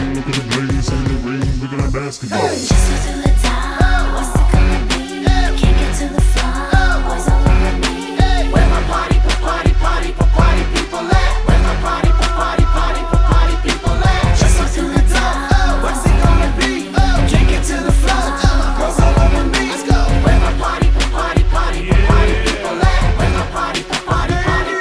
Look at the blaze and the ring, look at that basketball. Just to the top, what's it gonna be? Can't get to the front, boys all over me. Where my party people at? Where my party people at? Just to the top, what's it gonna be? Can't get to the front, girls all over me. Let's go. Where my party people at? Where my party people at?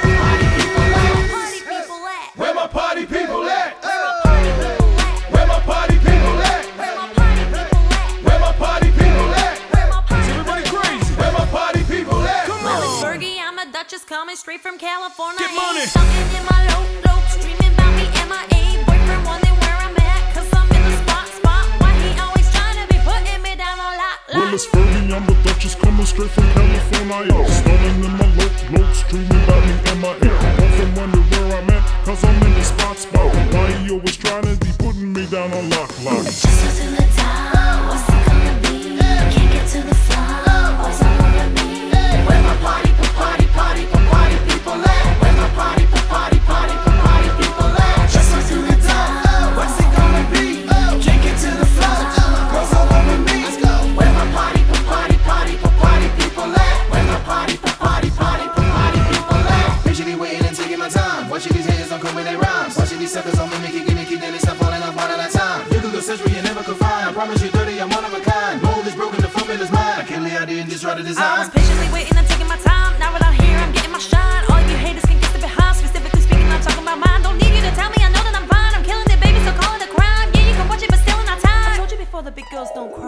Where my party people at? Where my party people at? Where my party people at? Is everybody crazy? Where my party people at? Come Well, on. it's Fergie, I'm a Duchess coming straight from California. Get money. Something in my low, streaming about me MIA. Boyfriend wondering where I'm at, cause I'm in the spot. Why he always trying to be putting me down on lock. Well, it's Fergie, I'm the Duchess coming straight from California. Stunning in my low, streaming about me MIA. Often wonder where I'm at, cause I'm in the spot. Why he always trying to be putting me down on lock. Just to the top, what's it gonna be? Can't get to the front, boys all over me. Where my party people at? Where my party people at? Just to the top, what's it gonna be? Can't get to the front, girls all over me. Let's go. Where my party people at? Where my party people at? Patiently waiting and taking my time. Watching these haters don't come with their rhymes. Watching these suckers on mimic, then they stop falling off one at a time. You could go search where you never could find. I promise you 30, I'm one of a kind. Mold is broken, the formula's mine. I can't lay out there and just try to I design. was patiently waiting and taking my time. Now that I'm here, I'm getting my shine. All you haters can get the behind. Specifically speaking, I'm talking about mine. Don't need you to tell me, I know that I'm fine. I'm killing it, baby, so call it a crime. Yeah, you can watch it, but still in our time. I told you before, the big girls don't cry.